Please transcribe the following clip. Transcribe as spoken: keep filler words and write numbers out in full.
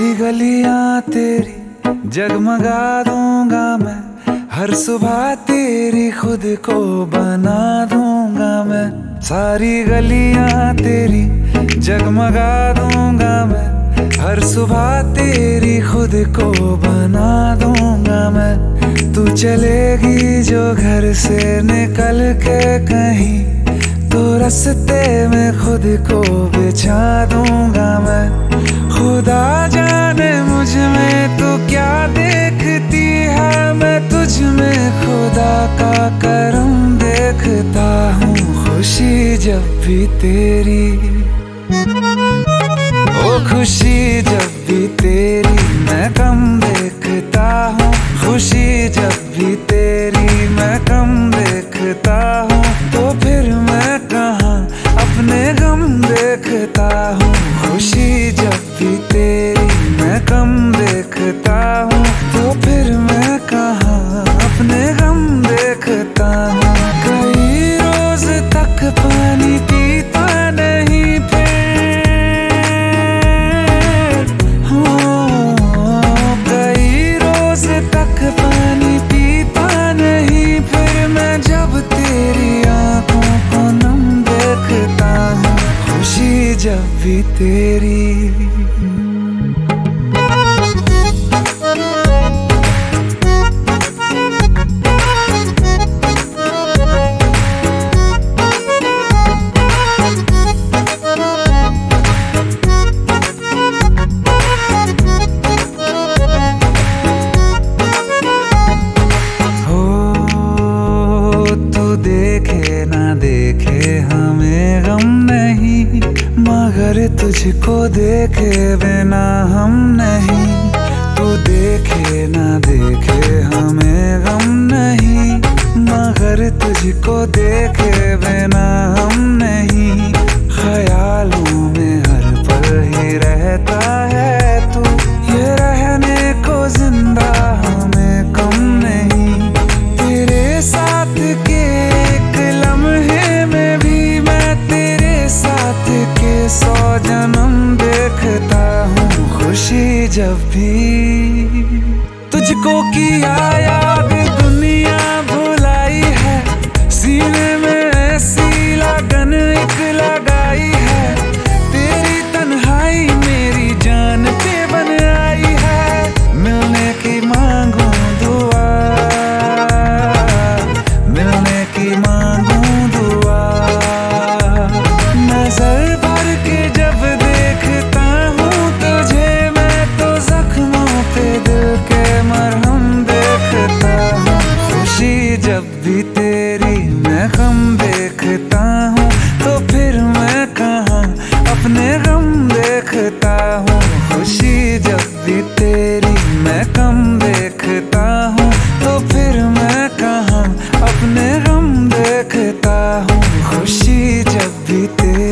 सारी गलियां तेरी जगमगा दूंगा मैं, हर सुबह तेरी खुद को बना दूंगा मैं। सारी गलियां तेरी जगमगा दूंगा मैं, हर सुबह तेरी खुद को बना दूंगा मैं। तू चलेगी जो घर से निकल के कहीं, तो रास्ते में खुद को बिछा दूंगा मैं। खुदा जाने मुझ में तू क्या देखती है, मैं तुझ में खुदा का करम देखता हूँ। खुशी जब भी तेरी, ओ खुशी जब भी तेरी मैं कम देखता हूँ। खुशी जब भी तेरी मैं कम देखता हूँ, तो फिर मैं कहाँ अपने गम देखता हूँ। खुशी जब भी तेरी मैं कम देखता हूँ, तो फिर मैं कहाँ अपने गम देखता हूँ। कई रोज तक पानी पीता नहीं फिर, हो कई रोज तक पानी पीता नहीं फिर, मैं जब तेरी आंखों को नम देखता हूँ। खुशी जब भी तेरी, देखे ना देखे हमें गम नहीं, मगर तुझको देखे बिना हम नहीं। तू देखे ना देखे हमें गम नहीं, मगर तुझको देखे बिना हम नहीं। ख्यालों में हर पल ही रहता है तू, ये रहने को जिंदा हमें कम नहीं। तेरे साथ के सौ जन्म देखता हूँ। खुशी जब भी तुझको किया याद दुनिया भुलाई है, सीने में ऐसी लगन एक लगाई है। तेरी तन्हाई मेरी जान पे बन आई है, मिलने की मांगू दुआ, मिलने की मांगू दुआ। नजर के जब देखता हूँ तुझे मैं, तो जख्मों पे दिल के मरहम देखता हूँ। खुशी जब भी तेरी मैं गम देखता हूँ, तो फिर मैं कहाँ अपने गम देखता हूँ। खुशी जब भी तेरी मैं कम देखता हूँ, तो फिर मैं कहाँ अपने गम देखता हूँ। खुशी जब भी तेरी